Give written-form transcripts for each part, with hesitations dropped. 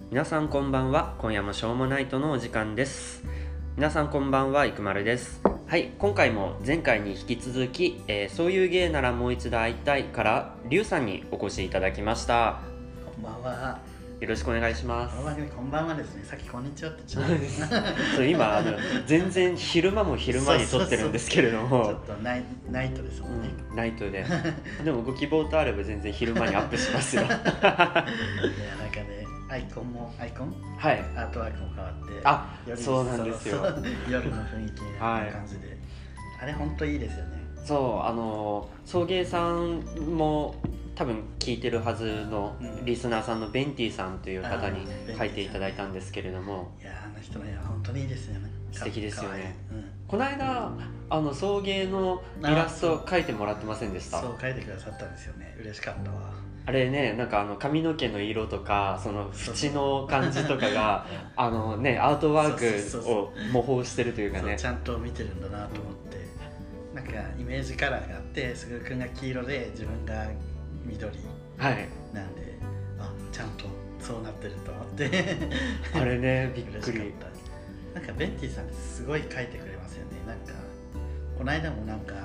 皆さんこんばんは。今夜もしょうもないとのお時間です。皆さんこんばんは、いくまるです。はい、今回も前回に引き続き、そういう芸ならもう一度会いたいからりゅうさんにお越しいただきました。 こんばんは。 よろしくお願いします。 こんばんはですね。さっきこんにちはって言っちゃったそう今全然昼間も昼間に撮ってるんですけれども、 ちょっとナイトですもんね、 ナイトででもご希望とあれば全然昼間にアップしますよ。いやなんかね、アイコンはい、 アートワークも変わってそうなんですよ。 夜の雰囲気な感じで、あれ本当いいですよね。 そう送迎さんも多分聞いてるはずのリスナーさんのベンティさんという方に書いていただいたんですけれども、 いやあの人の絵は本当にいいですよね。 素敵ですよね。この間送迎のイラスト描いてもらってませんでした？ そう描いてくださったんですよね。嬉しかったわ。 あれね、なんか髪の毛の色とかその縁の感じとかがアートワークを模倣してるというかね、 ちゃんと見てるんだなと思って、なんかイメージカラーがあって、すぐくんが黄色で自分が緑なんで、ちゃんとそうなってると思ってあれね、びっくり。 なんかベンティさんってすごい描いてくれますよね。なんかこの間もなんだっ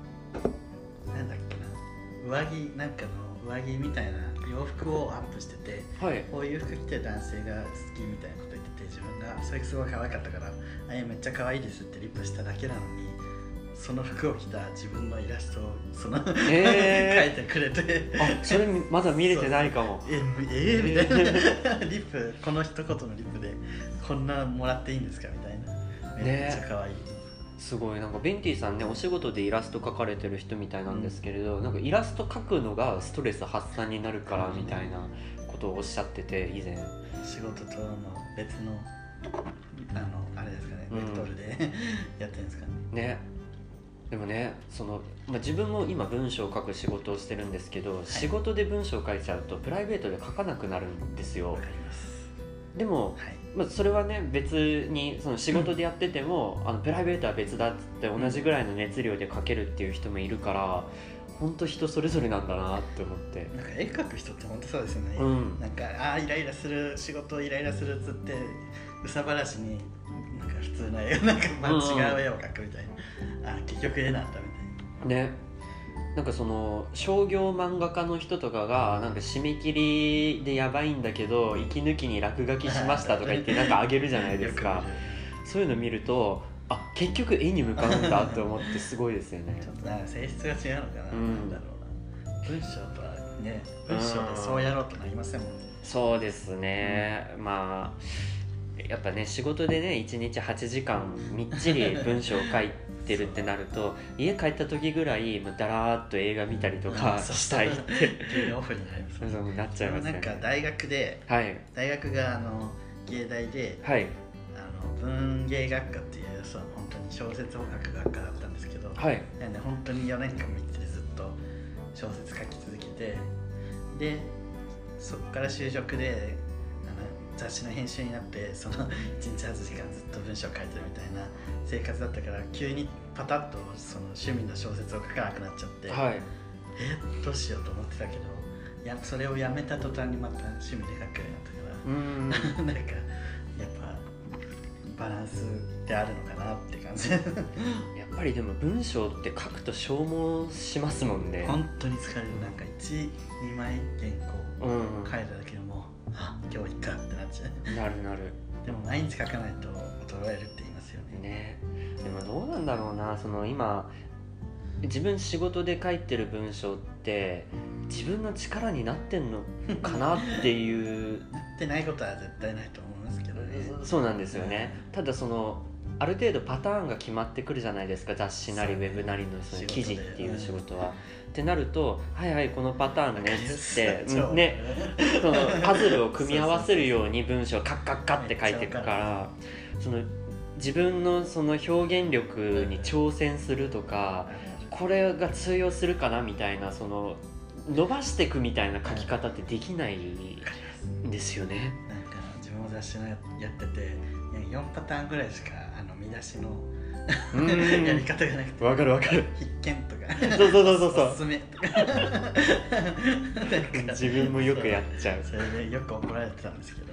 けな、上着みたいな洋服をアップしてて、こういう服着て男性が好きみたいなこと言ってて、自分がそれすごい可愛かったから「めっちゃ可愛いです」ってリップしただけなのに、その服を着た自分のイラストを描いてくれて、 それまだ見れてないかも。 みたいなリップ、この一言のリップでこんなもらっていいんですかみたいな、めっちゃ可愛い。 すごい、なんかベンティさんね、お仕事でイラスト描かれてる人みたいなんですけれど、なんかイラスト描くのがストレス発散になるからみたいなことをおっしゃってて、以前仕事との別のあれですかね、ベクトルでやってるんですかね。 でもね、自分も今文章を書く仕事をしてるんですけど、仕事で文章を書いちゃうとプライベートで書かなくなるんですよ。 わかります。 でも、それはね、別にその仕事でやってても、プライベートは別だっつって同じぐらいの熱量で書けるっていう人もいるから、本当人それぞれなんだなって思って。 なんか絵描く人って本当そうですよね。なんかイライラする、仕事イライラするっつって憂さ晴らしになんか普通の絵をなんか違う絵を描くみたいな、結局絵なんだみたいなね。なんかその商業漫画家の人とかがなんか締め切りでやばいんだけど息抜きに落書きしましたとか言ってなんかあげるじゃないですか。そういうの見ると、結局絵に向かうんだって思ってすごいですよね。 ちょっとなんか性質が違うのかな、なんだろうな。文章とはね、文章でそうやろうとなりませんもんね。 そうですね、やっぱね、仕事でね1日8時間みっちり文章を書いてるってなると家帰った時ぐらいだらーっと映画見たりとかしたいってオフになりますね。 そうなっちゃいますね。 なんか大学が芸大で、文芸学科っていう本当に小説を書く学科だったんですけど、なんで本当に4年間見てずっと小説書き続けて、でそこから就職で雑誌の編集になって、その1日8時間ずっと文章を書いてるみたいな生活だったから、急にパタッとその趣味の小説を書かなくなっちゃって、どうしようと思ってたけど、それをやめた途端にまた趣味で書くようになったから、なんかやっぱバランスってあるのかなって感じやっぱりでも文章って書くと消耗しますもんね。 本当に疲れる。なんか 1,2 枚原稿書いただけでも今日いっかってなっちゃう。なる。でも毎日書かないと衰えるって言いますよね。 でもどうなんだろうな、今自分仕事で書いてる文章って自分の力になってんのかなっていうなってないことは絶対ないと思いますけどね。 そうなんですよね。ただある程度パターンが決まってくるじゃないですか、雑誌なりウェブなりの記事っていう仕事は。ってなると、このパターンねっつってね、そのパズルを組み合わせるように文章をカッカッカッって書いていくから、自分のその表現力に挑戦するとか、これが通用するかなみたいな、伸ばしていくみたいな書き方ってできないんですよね。 なんか自分も雑誌のやってて4パターンぐらいしか見出しのやり方がなくて、 わかる必見とかそうおすすめとか自分もよくやっちゃう。 それでよく怒られてたんですけど、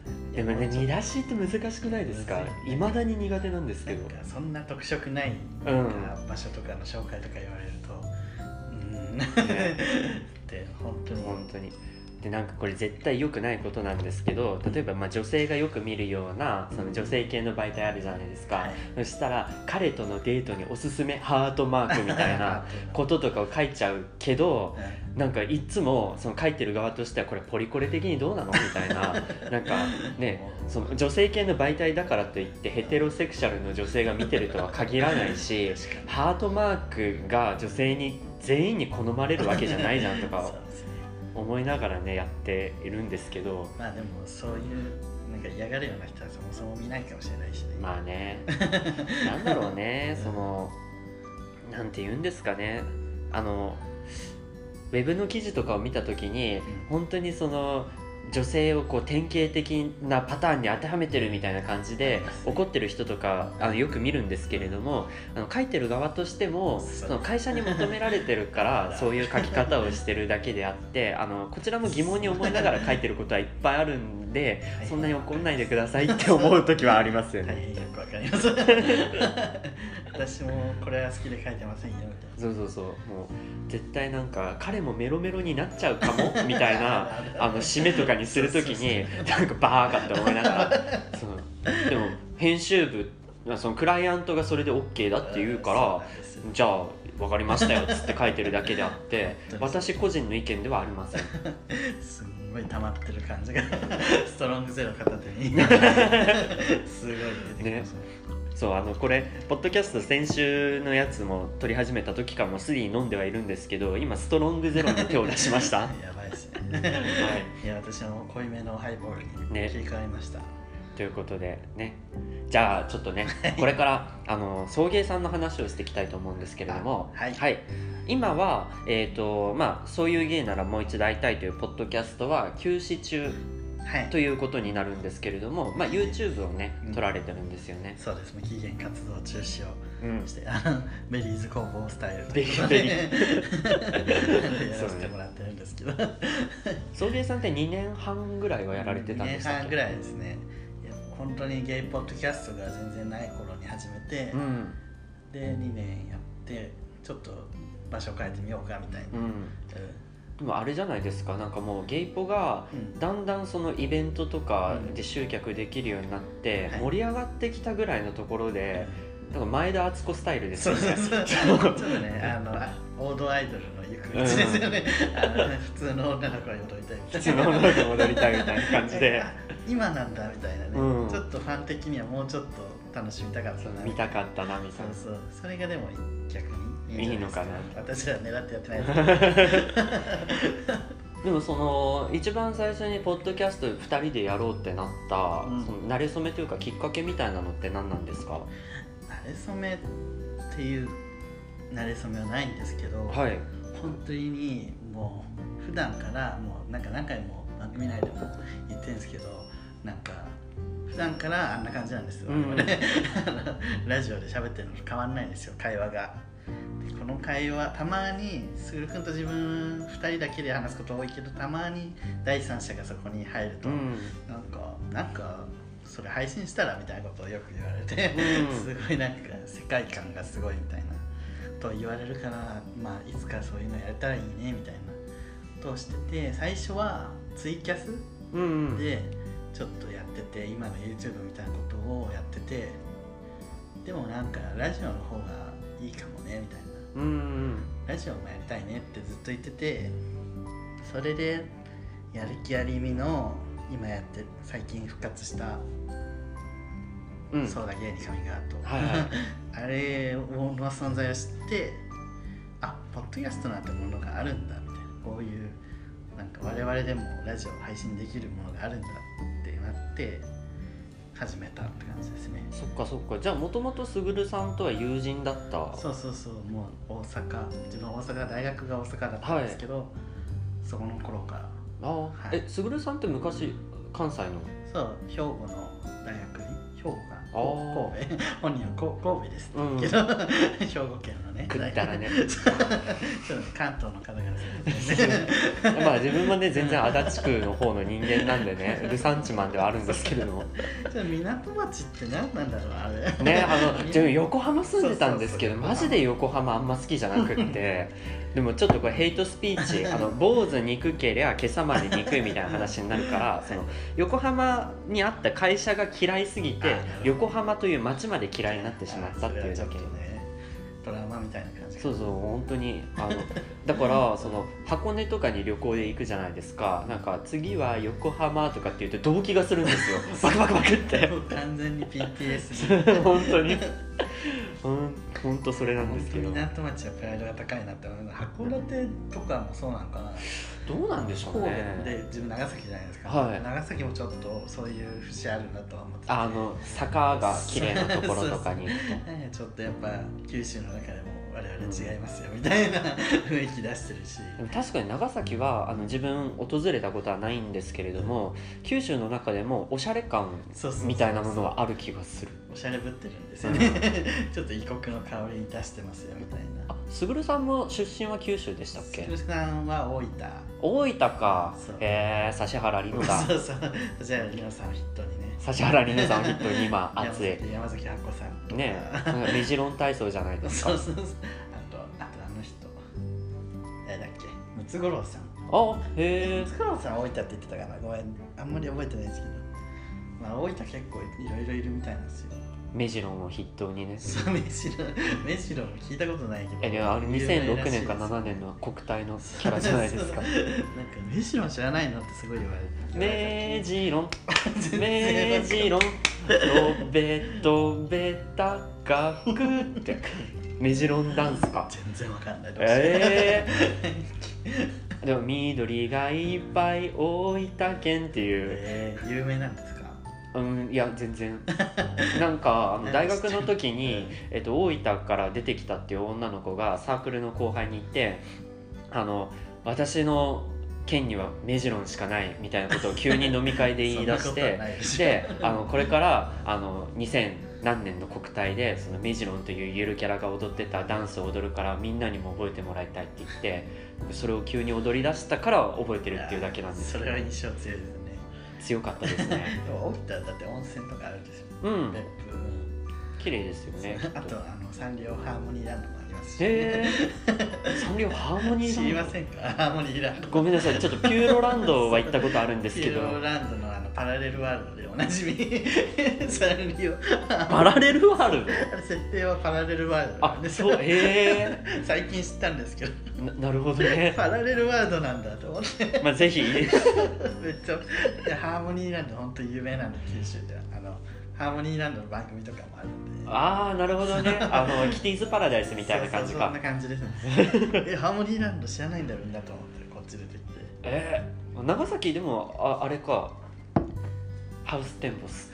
でもね、見出しって難しくないですか？いまだに苦手なんですけど。 そんな特色ない場所とかの紹介とか言われると、って本当にでなんかこれ絶対良くないことなんですけど、例えば女性がよく見るようなその女性系の媒体あるじゃないですか、そしたら彼とのデートにおすすめハートマークみたいなこととかを書いちゃうけど、なんかいつもその書いてる側としてはこれポリコレ的にどうなのみたいななんかね、その女性系の媒体だからといってヘテロセクシャルの女性が見てるとは限らないしハートマークが女性に全員に好まれるわけじゃないじゃんとか思いながらねやっているんですけど、 まあでもそういうなんか嫌がるような人はそもそも見ないかもしれないしね。 まあねなんだろうねそのなんて言うんですかね、ウェブの記事とかを見た時に本当にその女性をこう典型的なパターンに当てはめてるみたいな感じで怒ってる人とかよく見るんですけれども、書いてる側としてもその会社に求められてるからそういう書き方をしてるだけであってこちらも疑問に思いながら書いてることはいっぱいあるんでそんなに怒んないでくださいって思う時はありますよね。 よくわかります私もこれは好きで書いてませんよみたいな。 そうもう絶対なんか彼もメロメロになっちゃうかもみたいな締めとかにするときになんかバーカって思いながらでも編集部そのクライアントがそれで OK だって言うからじゃあ分かりましたよっつって書いてるだけであって私個人の意見ではありません。 すごい溜まってる感じがストロングゼロ片手にすごい出てきますね。 そうこれポッドキャスト先週のやつも撮り始めた時からもすでに飲んではいるんですけど今ストロングゼロに手を出しましたやばいですね、はい、いや私も濃いめのハイボールに切り替えました、 ということでね、じゃあちょっとねこれから送迎さんの話をしていきたいと思うんですけれども、はい、今はそういう芸ならもう一度会いたいというポッドキャストは休止中ということになるんですけれども、YouTube をね撮られてるんですよね。 そうですね、期限活動中止をして、ベリーズ工房スタイルとベリーやらせてもらってるんですけど送迎さんって2年半ぐらいはやられてたんですか？2 年半ぐらいですね。いや本当にゲイポッドキャストが全然ない頃に始めて、で2年やってちょっと場所変えてみようかみたいな、 でもあれじゃないですか、なんかもうゲイポがだんだんそのイベントとかで集客できるようになって盛り上がってきたぐらいのところで、なんか前田敦子スタイルですよね。 ちょっとね王道アイドルの行く道ですよね。普通の女の子に戻りたいみたいな、 普通の女の子に戻りたいみたいな感じで今なんだみたいなね、ちょっとファン的にはもうちょっと楽しみたかったな、 見たかったなみたいな。 それがでも逆にいいのかな。 私は狙ってやってないですでもその一番最初にポッドキャスト2人でやろうってなった、その馴れ初めというかきっかけみたいなのって何なんですか？ 馴れ初めっていう馴れ初めはないんですけど、本当にもう普段からもうなんか何回も番組内でも言ってるんですけど、なんか普段からあんな感じなんですよ、ラジオで喋ってるのと変わんないんですよ、会話が。でこの会話たまにすぐるくんと自分2人だけで話すこと多いけど、たまに第三者がそこに入ると、なんかそれ配信したらみたいなことをよく言われて、すごいなんか世界観がすごいみたいなと言われるから、いつかそういうのやれたらいいねみたいなことをしてて、最初はツイキャスでちょっとやってて、今の YouTube みたいなことをやってて、でもなんかラジオの方がいいかもねみたいな、ラジオもやりたいねってずっと言ってて、それでやる気ありみの今やって最近復活したそうだゲイにカミングアウト、あれの存在を知って、ポッドキャストなんてものがあるんだみたいな、こういうなんか我々でもラジオを配信できるものがあるんだってなって始めたって感じですね。 そっか。じゃあもともとすぐるさんとは友人だった？ そうもう大阪、自分大阪、大学が大阪だったんですけど、そこの頃から。 すぐるさんって昔関西の？ そう、兵庫の大学に、兵庫か神戸本人は神戸ですけど、兵庫県ののね食ったらね関東の方からするとねまあ自分もね全然足立区の方の人間なんでねルサンチマンではあるんですけれどもじゃあ港町って何なんだろうあれね自分横浜住んでたんですけどマジで横浜あんま好きじゃなくってでもちょっとこれヘイトスピーチ坊主憎けりゃ今朝まで憎いみたいな話になるからその横浜にあった会社が嫌いすぎて横浜という街まで嫌いになってしまったっていうだけでドラマみたいな感じ。 そう本当にだからその箱根とかに旅行で行くじゃないですか。なんか次は横浜とかって言うと動悸がするんですよバクバクバクって完全に PTSD 本当に本当それなんですけど港町はプライドが高いなって思うの。函館とかもそうなのかな。 どうなんでしょうね。 神戸で自分長崎じゃないですか、 はい、 長崎もちょっとそういう節あるんだとは思ってて坂が綺麗なところとかに行くとちょっとやっぱ九州の中でも我々違いますよみたいな雰囲気出してるし、 でも確かに長崎は自分訪れたことはないんですけれども九州の中でもおしゃれ感みたいなものはある気がする。 おしゃれぶってるんですよねちょっと異国の香り出してますよみたいな。 すぐるさんも出身は九州でしたっけ。 すぐるさんは大分か。指原莉乃だそう指原莉乃さんを筆頭にね指原莉乃さんを筆頭に今熱い山崎八子さんとかねメジロン体操じゃないですかそうあとあの人だっけムツゴロウさん。 へえ。 ムツゴロウさん大分って言ってたかな。ごめんあんまり覚えてないですけど、まあ、大分結構いろいろいるみたいなんですよ。 メジロンを筆頭にね。 そうメジロン聞いたことないけど。 2006年か7年の国体のキャラじゃないですか。 なんかメジロン知らないのってすごい言われて。 メジロンメジロン飛べ高くってメジロンダンスか。 全然わかんない。 でも緑がいっぱい大分県っていう、 有名なんですか。 いや全然なんか大学の時に、大分から出てきたっていう女の子がサークルの後輩にいて私の県にはメジロンしかないみたいなことを急に飲み会で言い出してでこれから2000何年の国体でそのメジロンというゆるキャラが踊ってたダンスを踊るからみんなにも覚えてもらいたいって言ってそれを急に踊り出したから覚えてるっていうだけなんですけど。 それは印象強いですね。 強かったですねでも大分だって温泉とかあるんですよ。別府綺麗ですよね。 あとサンリオハーモニーランドもありますし。 サンリオハーモニーランド知りませんか。ハーモニーランドごめんなさいちょっとピューロランドは行ったことあるんですけどピューロランドのパラレルワールドでおなじみサンリオパラレルワールドあれ設定はパラレルワールドなんですよ。最近知ったんですけどなるほどねパラレルワールドなんだと思ってぜひめっちゃハーモニーランド本当に有名なんで九州ではハーモニーランドの番組とかもあるんで。 なるほどねキティーズパラダイスみたいな感じか。 そんな感じですハーモニーランド知らないんだろうみんなと思ってこっち出てきて長崎でもあれかハウステンボス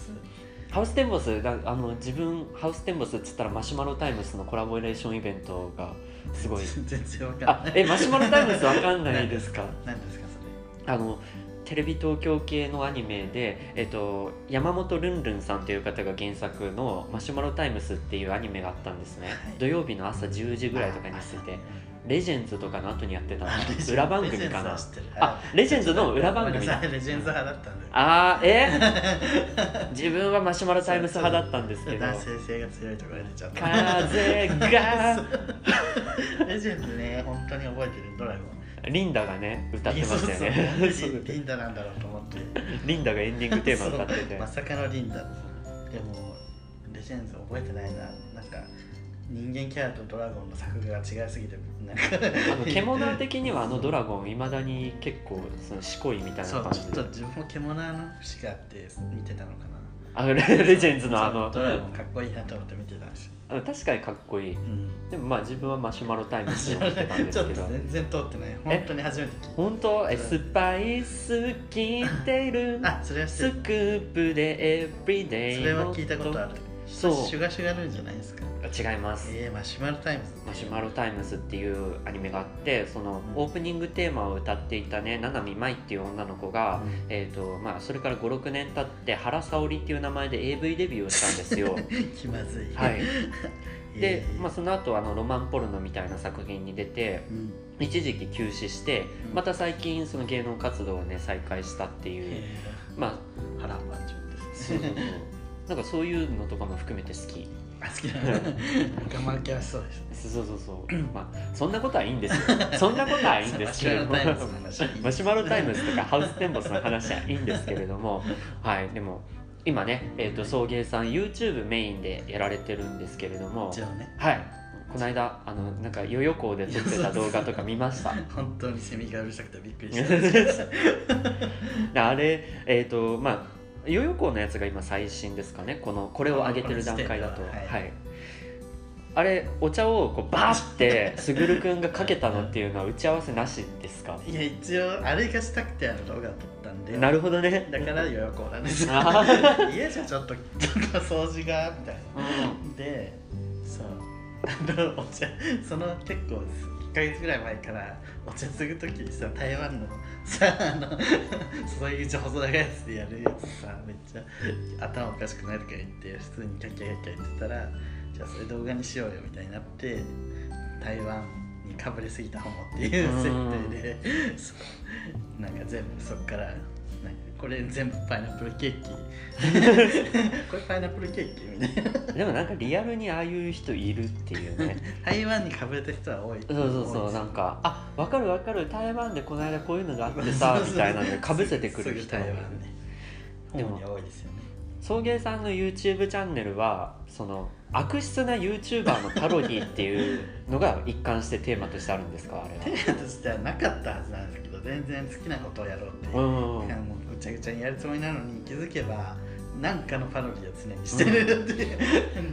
自分ハウステンボスっつったらマシュマロタイムスのコラボレーションイベントがすごい全然わかんない。 マシュマロタイムスわかんないですか。 何ですかそれ。 テレビ東京系のアニメで、山本ルンルンさんという方が原作のマシュマロタイムスっていうアニメがあったんですね、はい、土曜日の朝10時ぐらいとかにしててレジェンズとかの後にやってた裏番組かな。レジェンズの裏番組だ。 レジェンズ派だったんで自分はマシュマロタイムス派だったんですけど男性性が強いところで出ちゃった風がレジェンズね本当に覚えてる。ドラゴンリンダがね歌ってましたよね。 リンダなんだろうと思ってリンダがエンディングテーマ歌っててまさかのリンダでもレジェンズ覚えてないな。なんか人間キャラとドラゴンの作画が違いすぎて獣的にはドラゴンいまだに結構しこいみたいな感じで。 ちょっと自分も獣の節があって見てたのかな。 レジェンズのドラゴンかっこいいなと思って見てたんですよ。 確かにかっこいい、でも自分はマシュマロタイムスを見てたんですけどちょっと全然通ってない。本当に初めて聞いた。 本当スパイス切ってるそれはスクープでエブリデイそれは聞いたことある。 そうシュガシュガルーンじゃないですか。 違います。 マシュマロタイムズ。 マシュマロタイムズっていうアニメがあってそのオープニングテーマを歌っていたね七海舞っていう女の子が、それから 5,6 年経って原沙織っていう名前で AV デビューをしたんですよ気まずい。 はいで、その後ロマンポルノみたいな作品に出て、一時期休止して、また最近その芸能活動をね再開したっていう、 波乱万丈ですね。 なんかそういうのとかも含めて好き。 好きなの。我慢系はそうですね。 そうそんなことはいいんですよ。そんなことはいいんですけれども、マシュマロタイムズとかハウステンボスの話はいいんですけれども、はい、でも今ね、送迎さん YouTube メインでやられてるんですけれども、はい、この間なんかヨヨ港で撮ってた動画とか見ました。 本当にセミがうるさくてびっくりした。 あれヨヨ港のやつが今最新ですかね、これを上げてる段階だと、はい、あれお茶をこうバーってすぐるくんがかけたのっていうのは打ち合わせなしですか？ いや一応あれがしたくて動画撮ったんで。 なるほどね。 だからヨヨ港なんですよ。家じゃちょっと掃除がみたいな、でそうお茶その結構1ヶ月ぐらい前からお茶継ぐ時にさ、台湾のさそういう細長いやつでやるやつさ、めっちゃ頭おかしくなるから言って普通にキャッキャキャッキャ言ってたら、じゃあそれ動画にしようよみたいになって、台湾にかぶれすぎたホモっていう設定でなんか全部そっからこれ全部パイナップルケーキこれパイナップルケーキみたいな。 でもなんかリアルにああいう人いるっていうね。 台湾にかぶれた人は多い。 そうなんか分かる台湾でこの間こういうのがあってさみたいなのでかぶせてくる人。 台湾ね。でも多いですよね。 送迎さんの YouTube チャンネルはその悪質な YouTuber のパロディっていうのが一貫してテーマとしてあるんですか？あれはテーマとしてはなかったはずなんですけど、全然好きなことをやろうっていう、もうぐちゃぐちゃにやるつもりなのに、気づけば何かのパロディを常にしてるっていう、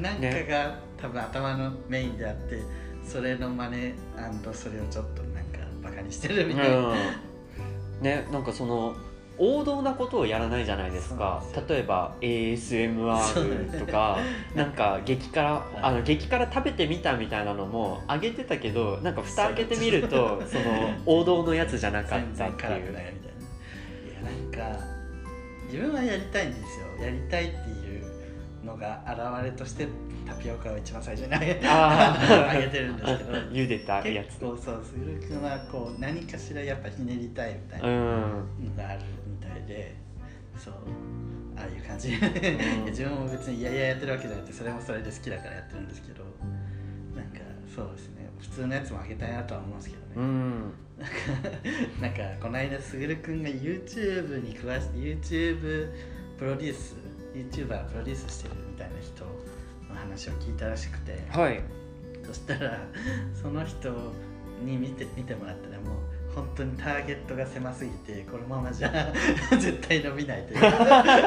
何かが多分頭のメインであって、それの真似&それをちょっとなんかバカにしてるみたいな、 ね、なんかその王道なことをやらないじゃないですか。例えば ASMR とかなんか激辛食べてみたみたいなのも上げてたけど、なんか蓋開けてみるとその王道のやつじゃなかったっていう。 全然辛くないみたいな。いやなんか自分はやりたいんですよ。やりたいっていうのが現れとしてタピオカを一番最初にあげてるんですけど茹でたやつ。 結構そう、すぐるくんはこう何かしらやっぱひねりたいみたいなのがあるみたいで、そうああいう感じ自分も別にやってるわけじゃなくて、それもそれで好きだからやってるんですけど、なんかそうですね、普通のやつもあげたいなとは思うんですけどね。なんかこの間すぐるくんが YouTube に詳しい YouTuber プロデュースしてるみたいな人の話を聞いたらしくて、 はい、 そしたらその人に見てもらったら、もう本当にターゲットが狭すぎて、このままじゃ絶対伸びないというおっ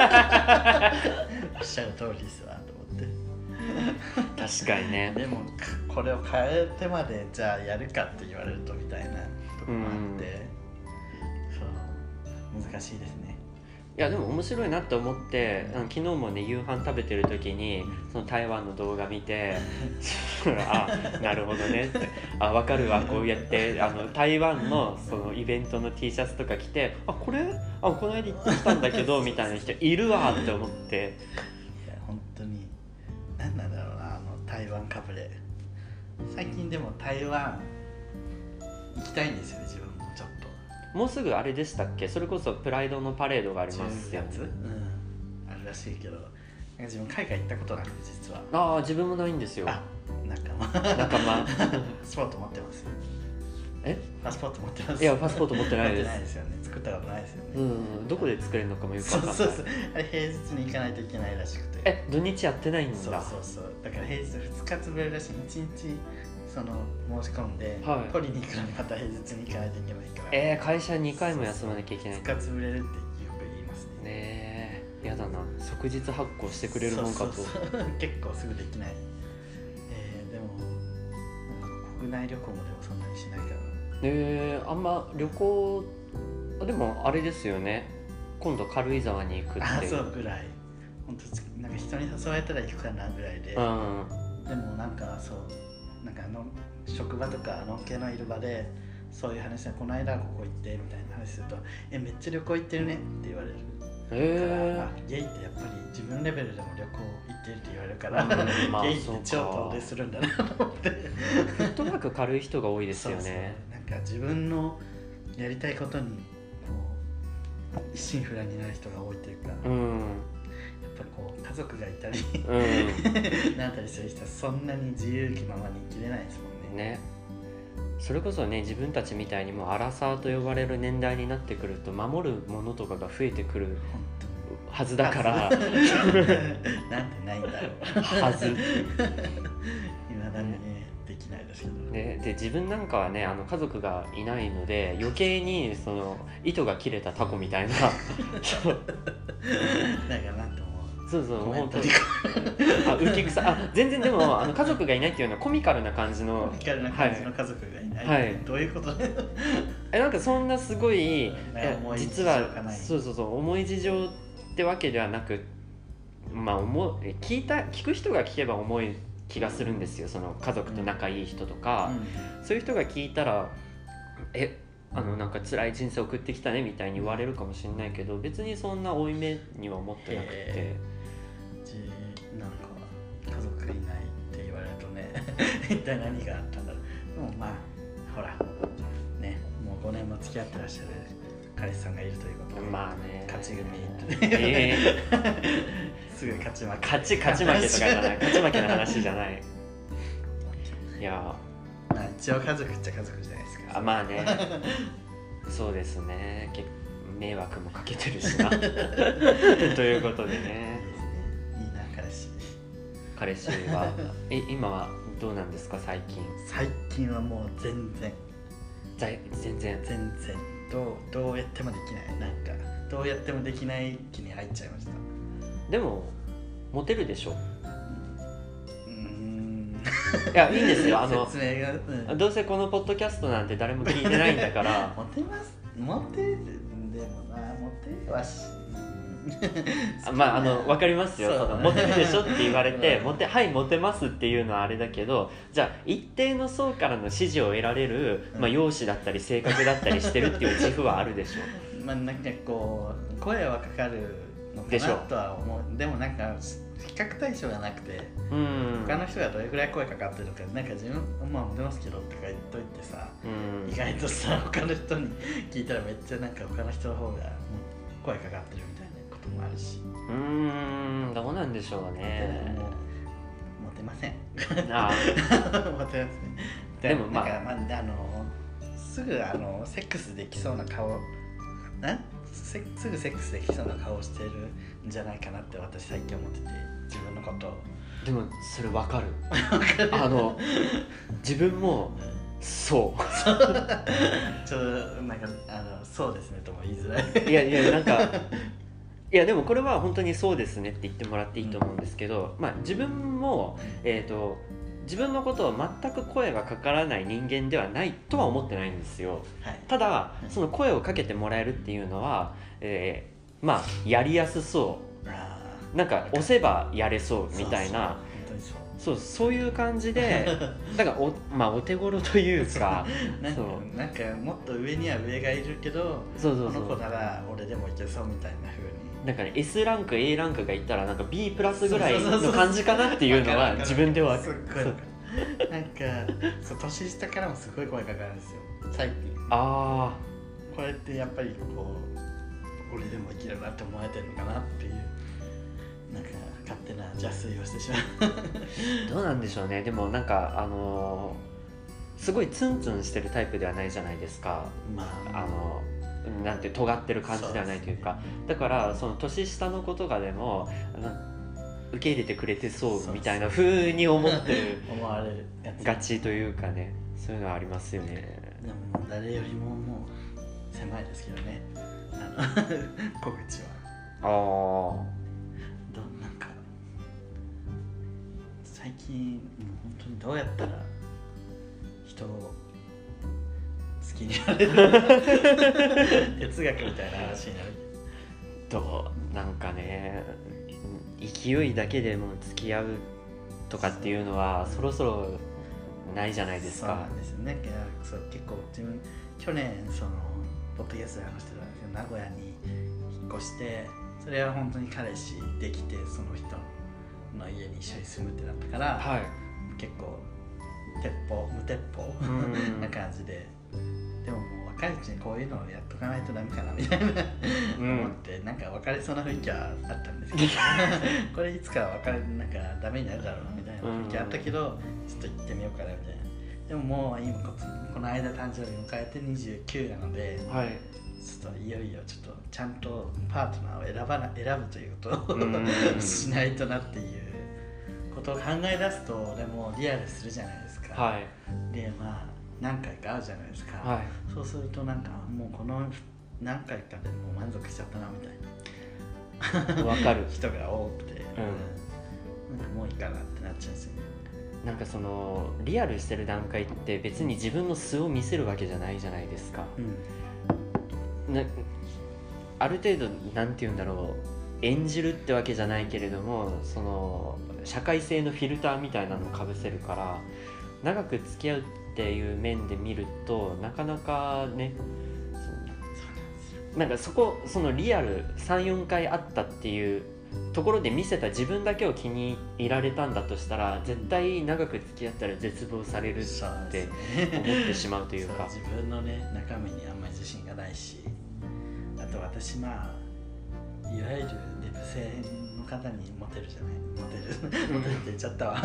しゃる通りですわと思って。 確かにね。 でもこれを変えてまでじゃあやるかって言われるとみたいなところもあって、そう難しいですね。 いやでも面白いなって思って、昨日もね夕飯食べてる時にその台湾の動画見てなるほどねって、分かるわ、こうやって台湾のそのイベントの T シャツとか着て、これこの間行ってきたんだけどみたいな人いるわって思って。 いや本当に何なんだろうな、台湾かぶれ。最近でも台湾行きたいんですよね、自分もちょっと。 もうすぐあれでしたっけ、それこそプライドのパレードがありますよね。 あるらしいけど、自分海外行ったことなくて実は。 自分もないんですよ。 仲間パスポート持ってます。パスポート持ってます。 いやパスポート持ってないです。 持ってないですよね。作ったことないですよね。 どこで作れるのかもよく分かんない。 そうあれ平日に行かないといけないらしくて。 土日やってないんだ。 そうだから平日2日潰れるらしい。1日その申し込んで、取りに行くのにまた平日に行かないといけないから。 会社2回も休まなきゃいけない。 2日潰れるってよく言いますね。 ねえ、やだな。即日発行してくれるもんかと。 結構すぐできない。でも国内旅行もでもそんなにしないから。 あんま旅行でもあれですよね。今度軽井沢に行くっていう。 そうぐらい。本当なんか人に誘われたら行くかなぐらいで。でもなんかなんか職場とかのんけのいる場でそういう話で、この間ここ行ってみたいな話すると、めっちゃ旅行行ってるねって言われる。 ゲイってやっぱり自分レベルでも旅行行ってるって言われるから、ゲイって超遠出するんだなと思って。 フットワーク軽い人が多いですよね。 なんか自分のやりたいことにこう一心不乱になる人が多いというか、やっぱこう家族がいたりなったりする人はそんなに自由気ままに生きれないですもんね。 それこそね、自分たちみたいにもうアラサーと呼ばれる年代になってくると守るものとかが増えてくるはずだからなんでないんだろうはずいまだにねできないですけどね。で自分なんかはね、家族がいないので余計にその糸が切れたタコみたいななんかなんともそう本当に浮き草全然でも家族がいないっていうのはコミカルな感じの家族がいない、どういうことなんかそんなすごい実はそう重い事情ってわけではなく、聞く人が聞けば重い気がするんですよ。その家族と仲いい人とか、そういう人が聞いたらなんか辛い人生送ってきたねみたいに言われるかもしれないけど、別にそんな負い目には思ってなくて、 なんか家族がいないって言われるとね一体何があったんだろう。でもほらね、もう5年も付き合ってらっしゃる彼氏さんがいるということで、勝ち組すぐ勝ち負け勝ち負けとかじゃない勝ち負けの話じゃない。いや一応家族っちゃ家族じゃないですか。 そうですね。迷惑もかけてるしなということでね。 いいな彼氏は今はどうなんですか？最近はもう全然どうやってもできない。なんかどうやってもできない気に入っちゃいました。 でもモテるでしょ。いやいいんですよ。 説明が、 どうせこのポッドキャストなんて誰も聞いてないんだからモテるはし分かりますよ。モテるでしょって言われてモテますっていうのはあれだけど、じゃあ一定の層からの支持を得られる、容姿だったり性格だったりしてるっていう自負はあるでしょ。 なんかこう声はかかるのかなとは思う。でもなんか比較対象がなくて、他の人がどれくらい声かかってるか、なんか自分モテますけどとか言っといてさ、意外とさ他の人に聞いたらめっちゃなんか他の人の方が声かかってるみたいなこともあるし、 どうなんでしょうね。 モテませんモテません。でもすぐセックスできそうな顔すぐセックスできそうな顔をしてるんじゃないかなって私最近思ってて、自分のことを。 でもそれ分かる自分もそうちょっとなんかそうですねとも言いづらい。 いやなんかいやでもこれは本当にそうですねって言ってもらっていいと思うんですけど、自分も自分のことを全く声がかからない人間ではないとは思ってないんですよ、ただその声をかけてもらえるっていうのは、やりやすそう、なんか押せばやれそうみたいな、そういう感じでだからお手頃というかなんかもっと上には上がいるけど、この子なら俺でもいけそうみたいな風に、 なんかね、S ランク A ランクがいったらなんか B プラスぐらいの感じかなっていうのは自分ではなんか年下からもすごい声かかるんですよ最近。 これってやっぱりこう俺でもいけるなって思われてるのかなっていう、なんか勝手な邪推をしてしまうどうなんでしょうね。でもなんかすごいツンツンしてるタイプではないじゃないですか。なんて尖ってる感じではないというか、だからその年下の子とかでも受け入れてくれてそうみたいな風に思ってる思われるやつガチというかね、そういうのはありますよね。 でも誰よりももう狭いですけどね、小口は。なんか最近もう本当にどうやったら人を好きになれる哲学みたいな話になる。 なんかね、勢いだけでも付き合うとかっていうのはそろそろないじゃないですか。 そうなんですよね。結構自分去年そのポッドキャストで話してたんですけど、名古屋に引っ越してそれは本当に彼氏できてその人の家に一緒に住むってなったから、はい、結構無鉄砲な感じで、でももう若いうちにこういうのをやっとかないとダメかなみたいな思ってなんか別れそうな雰囲気はあったんですけどこれいつか別れなんかダメになるだろうなみたいな雰囲気あったけど、ちょっと行ってみようかなみたいな。でももう今この間誕生日迎えて29なので、はい、ちょっといよいよちょっとちゃんとパートナーを選ぶということをしないとなっていうことを考え出すとでもリアルするじゃないですか、はい、でまあ何回か会うじゃないですか、はい、そうするとなんかもうこの何回かでもう満足しちゃったなみたいなわかる人が多くて、なんかもういいかなってなっちゃうんですよね。 なんかそのリアルしてる段階って別に自分の素を見せるわけじゃないじゃないですか、ある程度なんて言うんだろう、演じるってわけじゃないけれどもその社会性のフィルターみたいなのをかぶせるから長く付き合うっていう面で見るとなかなかね、なんかそのリアル 3,4 回あったっていうところで見せた自分だけを気に入られたんだとしたら絶対長く付き合ったら絶望されるって思ってしまうというか自分のね中身にあんまり自信がないし、あと私いわゆるデブ性の方にモテるじゃないモテるって言っちゃったわ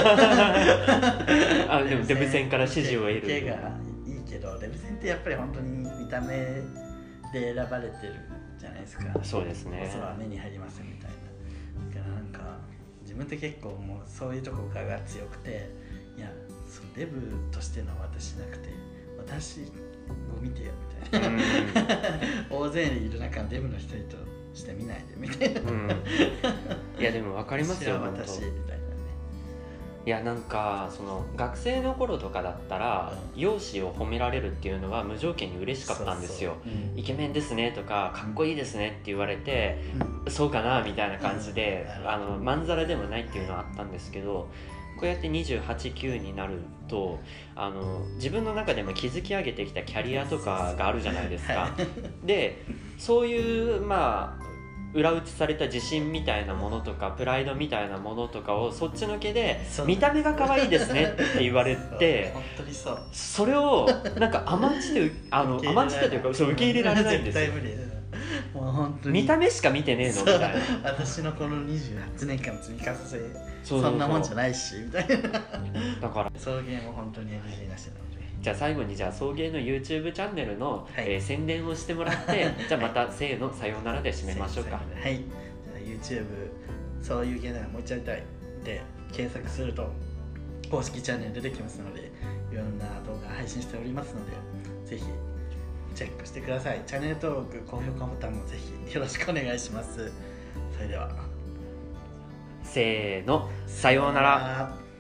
あでもデブ戦から支持を得る手がいいけどデブ戦ってやっぱり本当に見た目で選ばれてるじゃないですか。 そうですね。 それは目に入りませんみたいな。だからなんか自分って結構もうそういうとこが強くて、いやそのデブとしての私じゃなくて私を見てよみたいな、大勢いる中のデブの一人として見ないでみたいな、 いやでも分かりますよ私みたいなね。 いやなんかその学生の頃とかだったら、容姿を褒められるっていうのは無条件に嬉しかったんですよ。イケメンですねとかかっこいいですねって言われて、そうかなみたいな感じで、まんざらでもないっていうのはあったんですけど、こうやって28、9になると自分の中でも築き上げてきたキャリアとかがあるじゃないですか。でそういう裏打ちされた自信みたいなものとかプライドみたいなものとかをそっちのけで見た目が可愛いですねって言われて本当にそう、 それをなんか甘んじて甘んじてというか受け入れられないんですよ。 もう本当に見た目しか見てねえのみたいな。 私のこの28年間の積み重ねそんなもんじゃないしみたいな。 だから送迎も本当に NG なしなので。 じゃあ最後に送迎の YouTube チャンネルの、宣伝をしてもらってじゃあまたせーのさようならで締めましょうか。 はい、じゃあ YouTube そういう芸能もう一度やりたいで検索すると公式チャンネル出てきますのでいろんな動画配信しておりますのでぜひチェックしてください。チャンネル登録高評価ボタンもぜひよろしくお願いします。それではせーのさようなら。